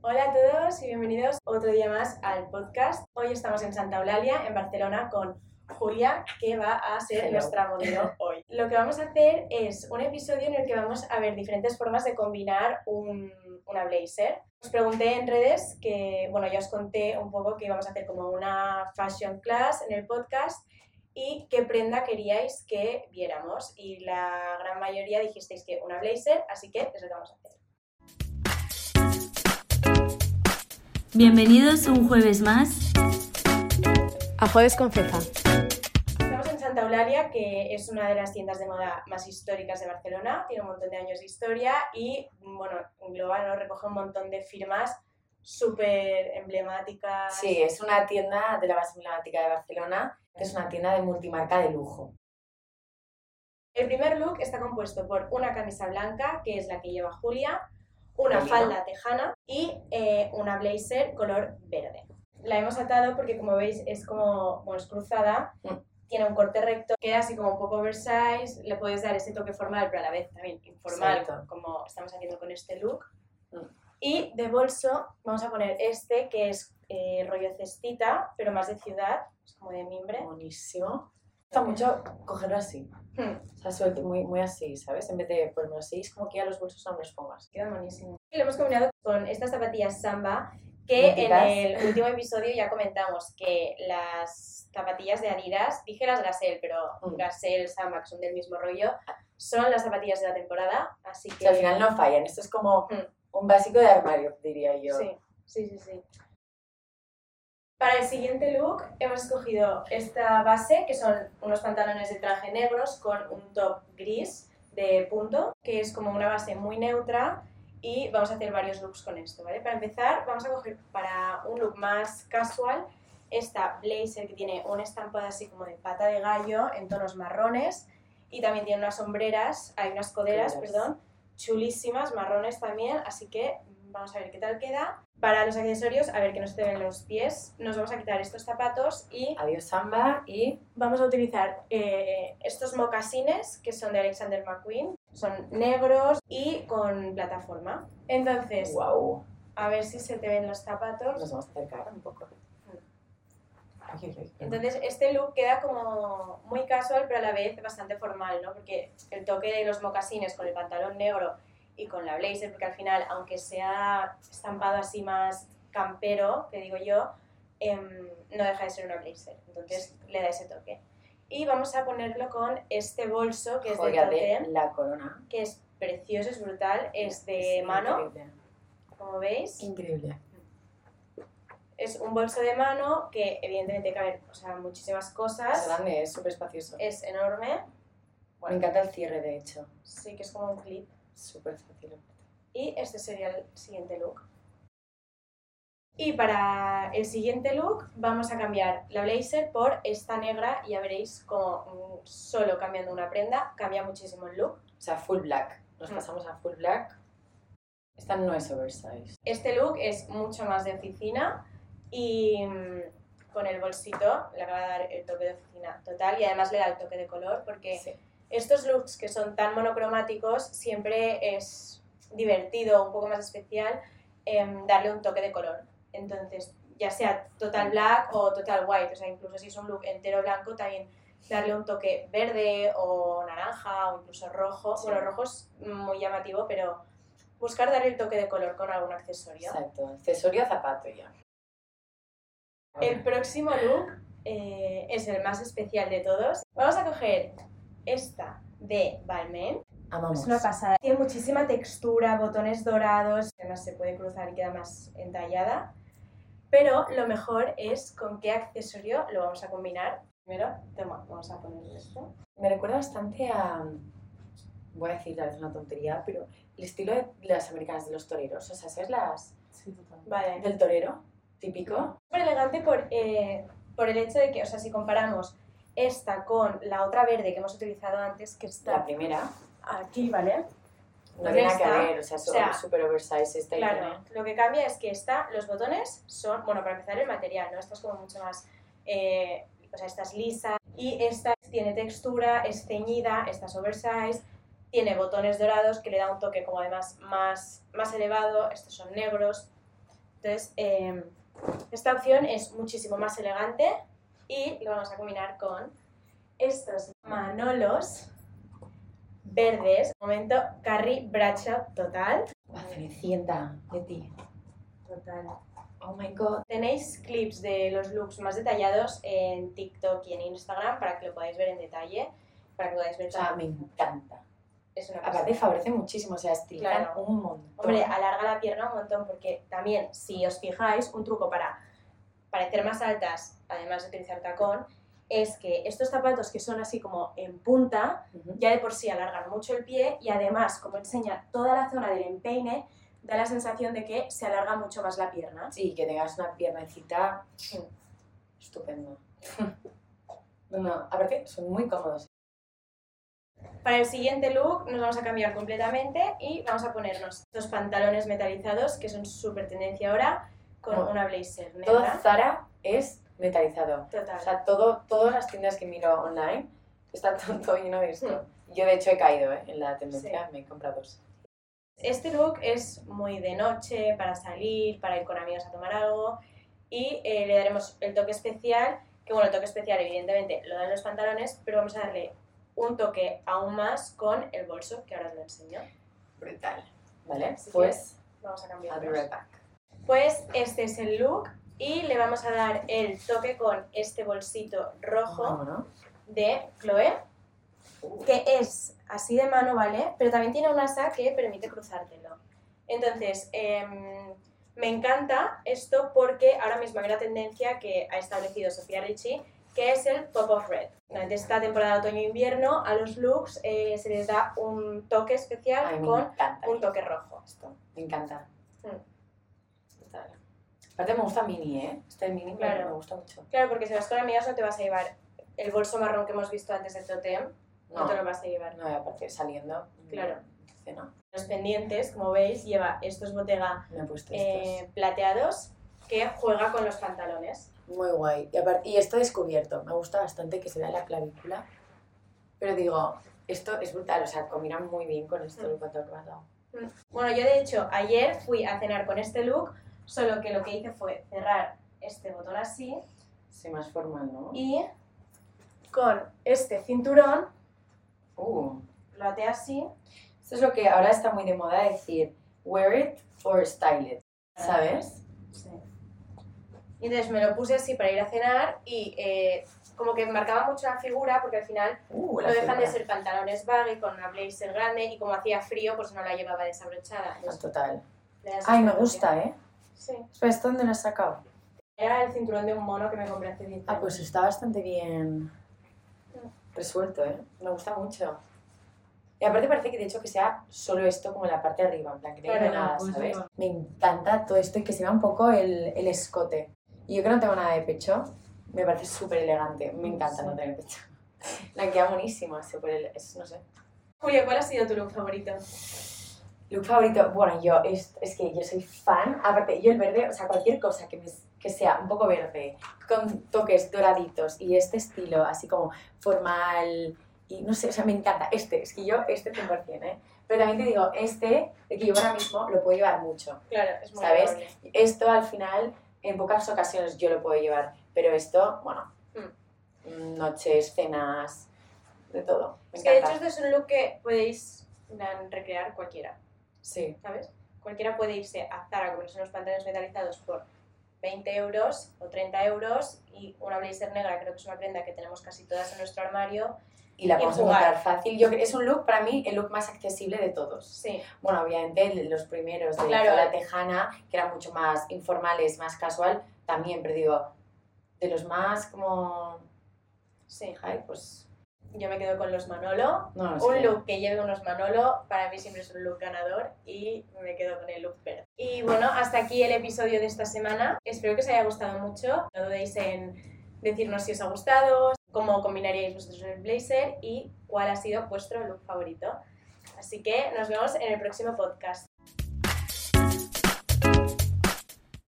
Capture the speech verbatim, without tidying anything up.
Hola a todos y bienvenidos otro día más al podcast. Hoy estamos en Santa Eulalia, en Barcelona, con Julia, que va a ser Hello. nuestra modelo hoy. Lo que vamos a hacer es un episodio en el que vamos a ver diferentes formas de combinar un, una blazer. Os pregunté en redes que, bueno, ya os conté un poco que íbamos a hacer como una fashion class en el podcast y qué prenda queríais que viéramos. Y la gran mayoría dijisteis que una blazer, así que es lo que vamos a hacer. Bienvenidos un jueves más A Jueves con Fefa. Estamos en Santa Eulalia, que es una de las tiendas de moda más históricas de Barcelona, tiene un montón de años de historia y, bueno, en global nos recoge un montón de firmas súper emblemáticas. Sí, es una tienda de la más emblemática de Barcelona, que es una tienda de multimarca de lujo. El primer look está compuesto por una camisa blanca, que es la que lleva Julia, una Melina. falda tejana y eh, una blazer color verde. La hemos atado porque, como veis, es como, bueno, es cruzada, Mm. tiene un corte recto, queda así como un poco oversize, le puedes dar ese toque formal, pero a la vez también informal, Exacto. como estamos haciendo con este look. Mm. Y de bolso vamos a poner este, que es eh, rollo cestita, pero más de ciudad, es como de mimbre. Buenísimo. Me gusta mucho cogerlo así, Hmm. o sea, suelto, muy, muy así, ¿sabes? En vez de ponerlo así, es como que ya los bolsos no me los pongas. Queda buenísimo. Y lo hemos combinado con estas zapatillas Samba, que Míticas. en el último episodio ya comentamos que las zapatillas de Adidas, dije las Gazelle, pero Mm. Gazelle, Samba, que son del mismo rollo, son las zapatillas de la temporada, así O que... sea, al final no fallan, esto es como Mm. un básico de armario, diría yo. Sí, sí, sí, sí. Para el siguiente look hemos escogido esta base, que son unos pantalones de traje negros con un top gris de punto, que es como una base muy neutra, y vamos a hacer varios looks con esto, ¿vale? Para empezar, vamos a coger para un look más casual esta blazer que tiene una estampada así como de pata de gallo en tonos marrones y también tiene unas sombreras, hay unas coderas, Coderas. perdón, chulísimas, marrones también, así que vamos a ver qué tal queda. Para los accesorios, a ver que no se te ven los pies, nos vamos a quitar estos zapatos y Adiós Samba y vamos a utilizar eh, estos mocasines que son de Alexander McQueen, son negros y con plataforma. Entonces, wow, a ver si se te ven los nos zapatos. vamos a acercar un poco. Ay, ay, ay. Entonces, este look queda como muy casual, pero a la vez bastante formal, ¿no? Porque el toque de los mocasines con el pantalón negro y con la blazer, porque al final, aunque sea estampado así más campero, que digo yo, em, no deja de ser una blazer. Entonces, le da ese toque. Y vamos a ponerlo con este bolso, que es de Joya de Totem, la corona. que es precioso, es brutal, es de Es mano, Increíble. como veis. Increíble. Es un bolso de mano que evidentemente caben, o sea, muchísimas Es cosas. grande, es súper espacioso. Es enorme. Me encanta el cierre, de hecho. Sí, que es como un clip. Súper fácil. Y este sería el siguiente look. Y para el siguiente look vamos a cambiar la blazer por esta negra y ya veréis como mm, solo cambiando una prenda cambia muchísimo el look. O sea, full black. Nos Mm. pasamos a full black. Esta no es oversize. Este look es mucho más de oficina y mm, con el bolsito le acaba de dar el toque de oficina total y además le da el toque de color porque Sí. estos looks que son tan monocromáticos siempre es divertido, un poco más especial, em, darle un toque de color. Entonces, ya sea total black o total white, o sea, incluso si es un look entero blanco, también darle un toque verde o naranja o incluso rojo. Sí. Bueno, rojo es muy llamativo, pero buscar darle el toque de color con algún accesorio. Exacto. Accesorio, zapato ya. El próximo look eh, es el más especial de todos. Vamos a coger esta de Balmain. Amamos. Es una pasada. Tiene muchísima textura, botones dorados, además se puede cruzar y queda más entallada. Pero lo mejor es con qué accesorio lo vamos a combinar. Primero, toma, vamos a poner esto. Me recuerda bastante a... Voy a decir tal vez una tontería, pero el estilo de las americanas, de los toreros. O sea, ¿sabes las...? Sí, total. Vale. Del torero, típico. Súper elegante por, eh, por el hecho de que, o sea, si comparamos esta con la otra verde que hemos utilizado antes, que está La primera. aquí, ¿vale? No tiene nada que Esta, ver, o sea, o sea, es súper oversize esta y Claro, tiene- lo que cambia es que esta, los botones son, bueno, para empezar el material, ¿no? Esta es como mucho más, eh, o sea, esta es lisa y esta tiene textura, es ceñida, esta es oversize, tiene botones dorados que le da un toque como además más, más elevado, estos son negros. Entonces, eh, esta opción es muchísimo más elegante y lo vamos a combinar con estos manolos verdes. Momento Carrie Bradshaw total. La Cenicienta de ti. Total. Oh my god. Tenéis clips de los looks más detallados en TikTok y en Instagram para que lo podáis ver en detalle, para que podáis ver. O sea, me encanta. Es una Aparte cosa. favorece muchísimo, o sea, estilan Claro. un montón. Hombre, alarga la pierna un montón porque también, si os fijáis, un truco para parecer más altas, además de utilizar tacón, es que estos zapatos que son así como en punta, Uh-huh. ya de por sí alargan mucho el pie y además, como enseña toda la zona del empeine, da la sensación de que se alarga mucho más la pierna. Sí, que tengas una piernecita Sí. estupendo. No, no, aparte son muy cómodos. Para el siguiente look nos vamos a cambiar completamente y vamos a ponernos estos pantalones metalizados que son súper tendencia ahora con No. una blazer Todo negra. Zara es metalizado. Total. O sea, todo, todas las tiendas que miro online está todo, todo lleno de esto. Yo de hecho he caído ¿eh? en la tendencia, me he comprado dos. Este look es muy de noche, para salir, para ir con amigos a tomar algo y eh, le daremos el toque especial, que bueno, el toque especial evidentemente lo dan los pantalones, pero vamos a darle un toque aún más con el bolso, que ahora os lo enseño. Brutal. ¿Vale? Así que Pues, Vamos a I'll be cambiarlos. right back. Pues este es el look y le vamos a dar el toque con este bolsito rojo Vámonos. de Chloe, que es así de mano, ¿vale? Pero también tiene un asa que permite cruzártelo. Entonces, eh, me encanta esto porque ahora mismo hay una tendencia que ha establecido Sofía Richie, que es el Pop of Red. Durante esta temporada de otoño-invierno a los looks eh, se les da un toque especial Ay, me con encanta un toque rojo. esto. Me encanta. Mm. Brutal. Aparte me gusta mini, ¿eh? Este mini Claro. me gusta mucho. Claro, porque si vas con amigas no te vas a llevar el bolso marrón que hemos visto antes de Totem, no, No, te lo vas a llevar. no, y aparte saliendo. Claro. Entonces no, Los pendientes, como veis, lleva estos Bottega me he puesto eh, estos. plateados que juega con los pantalones. Muy guay. Y, aparte, y esto descubierto. Me gusta bastante que se vea la clavícula. Pero digo, esto es brutal. O sea, combina muy bien con esto, Mm. el pantalón que me has dado. Bueno, yo de hecho ayer fui a cenar con este look, solo que lo que hice fue cerrar este botón así Sí, más formal, ¿no? y con este cinturón Uh. lo até así. Esto es lo que ahora está muy de moda decir, wear it or style it. ¿Sabes? Sí. Y entonces me lo puse así para ir a cenar y eh, como que marcaba mucho la figura porque al final Uh, no la dejan de figura. ser pantalones baggy con una blazer grande y como hacía frío pues no la llevaba desabrochada. Ah, Entonces, total. le das Ay, me esta gusta, ¿eh? Sí. Espera, ¿esto dónde lo has sacado? Era el cinturón de un mono que me compré hace diez Ah, años. pues está bastante bien resuelto, ¿eh? Me gusta mucho. Y aparte parece que de hecho que sea solo esto como la parte de arriba, en plan que no Claro, tenga nada, pues ¿sabes? no. Me encanta todo esto y que se vea un poco el, el escote. Y yo que no tengo nada de pecho, me parece súper elegante. Me encanta Sí. no tener pecho. La queda buenísimo, súper ele- es, no sé. Julia, ¿cuál ha sido tu look favorito? Look favorito, bueno, yo, es, es que yo soy fan, aparte, yo el verde, o sea, cualquier cosa que, me, que sea un poco verde, con toques doraditos y este estilo así como formal y no sé, o sea, me encanta. Este, es que yo, este cien por cien, ¿eh? Pero también te digo, este, el que llevo ahora mismo, lo puedo llevar mucho. Claro, es muy ¿Sabes? agradable. Esto al final, en pocas ocasiones yo lo puedo llevar, pero esto, bueno, Mm. noches, cenas, de todo. Me Es que de hecho encanta. este es un look que podéis en plan, recrear cualquiera, Sí, ¿sabes? Cualquiera puede irse a Zara a comprarse unos pantalones metalizados por veinte euros o treinta euros y una blazer negra, creo que es una prenda que tenemos casi todas en nuestro armario. y la Y podemos jugar. encontrar fácil. Yo, creo- es un look, para mí, el look más accesible de todos. Sí, Bueno, obviamente el de los primeros de Claro. la tejana, que eran mucho más informales, más casual, también, pero digo, de los más como... sí. Ay, pues... Yo me quedo con los Manolo. No, no Un sé. look que lleve unos Manolo, para mí siempre es un look ganador y me quedo con el look verde. Y bueno, hasta aquí el episodio de esta semana. Espero que os haya gustado mucho. No dudéis en decirnos si os ha gustado, cómo combinaríais vosotros el blazer y cuál ha sido vuestro look favorito. Así que nos vemos en el próximo podcast.